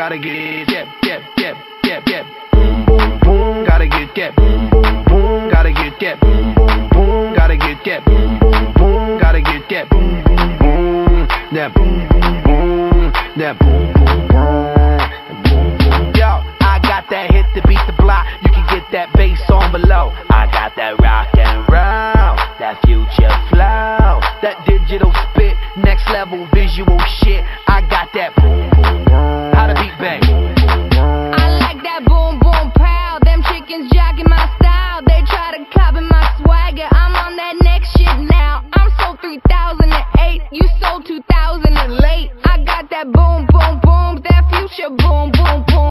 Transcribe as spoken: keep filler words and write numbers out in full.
Gotta get get get get get get boom boom boom. Gotta get get boom boom boom. Gotta get get boom boom boom. Gotta get get boom boom boom. Gotta get get boom boom boom. That boom boom boom. That boom boom boom. Boom boom. Yo, I got that hit to beat the block. You can get that bass on below. I got that rock and roll, that future flow, that digital spit, next level visual shit. I got that boom boom boom. How to beat bang. I like that boom boom pow. Them chickens jogging my style. They try to copy my swagger. I'm on that next shit now. I'm sold three thousand eight. You sold two thousand late. I got that boom boom boom. That future boom boom boom.